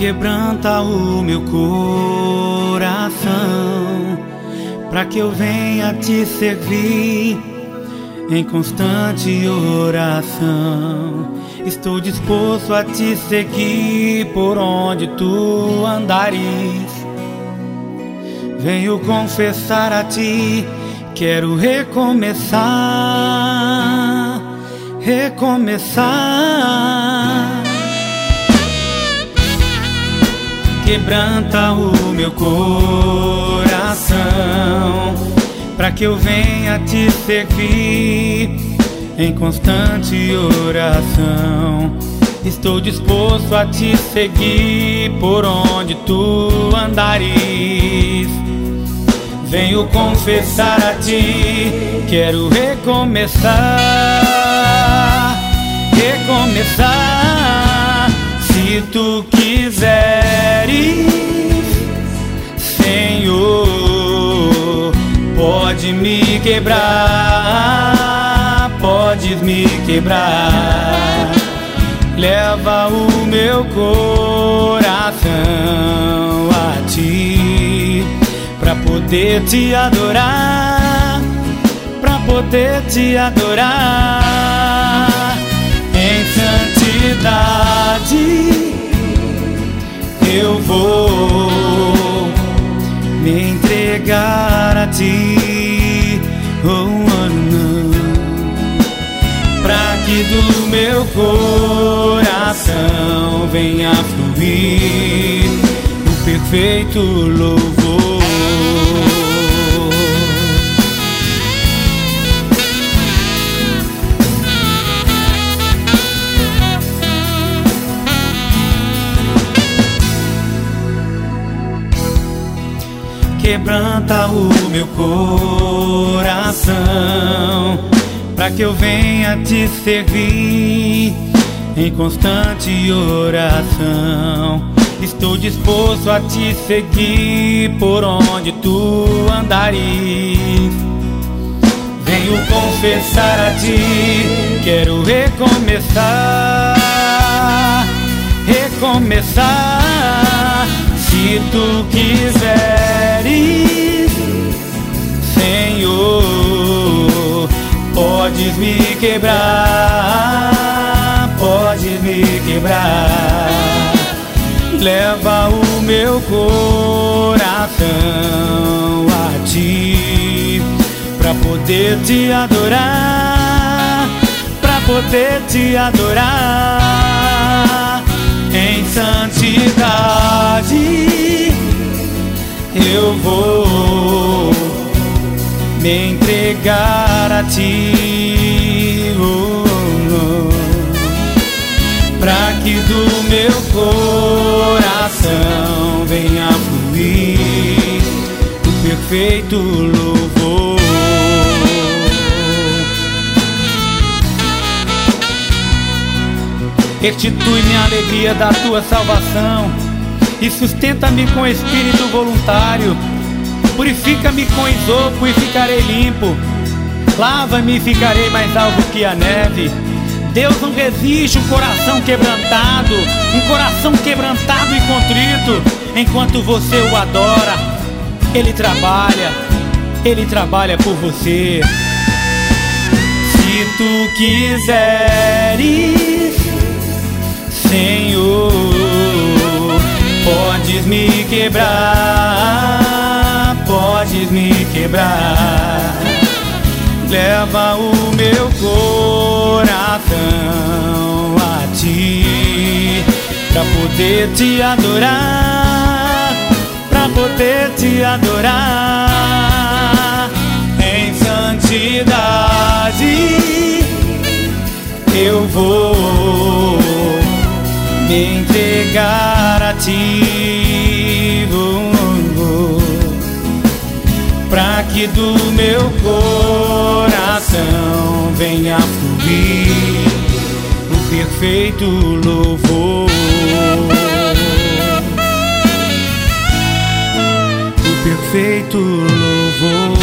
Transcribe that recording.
Quebranta o meu coração, para que eu venha te servir em constante oração. Estou disposto a te seguir por onde tu andares. Venho confessar a ti, quero recomeçar. Quebranta o meu coração, para que eu venha te servir em constante oração. Estou disposto a te seguir por onde tu andares. Venho confessar a ti, quero recomeçar. Se tu quiseres, Senhor, pode me quebrar, podes me quebrar. Leva o meu coração a ti, pra poder te adorar, pra poder te adorar. Em santidade eu vou me entregar a ti, pra que do meu coração venha fluir o perfeito louvor. Quebranta o meu coração, pra que eu venha te servir em constante oração. Estou disposto a te seguir por onde tu andares. Venho confessar a ti, quero recomeçar. Se tu quiseres, Senhor, podes me quebrar, podes me quebrar. Leva o meu coração a ti, pra poder te adorar, pra poder te adorar. Em santidade eu vou me entregar a ti, pra que do meu coração venha fluir o perfeito louvor. Restitui-me a alegria da tua salvação e sustenta-me com espírito voluntário. Purifica-me com esopo e ficarei limpo. Lava-me e ficarei mais alvo que a neve. Deus não resiste um coração quebrantado, um coração quebrantado e contrito. Enquanto você o adora, Ele trabalha por você. Se tu quiseres, Senhor, podes me quebrar, podes me quebrar. Leva o meu coração a ti, pra poder te adorar, pra poder te adorar. Em santidade eu vou me entregar a ti, pra que do meu coração venha fluir o perfeito louvor, o perfeito louvor.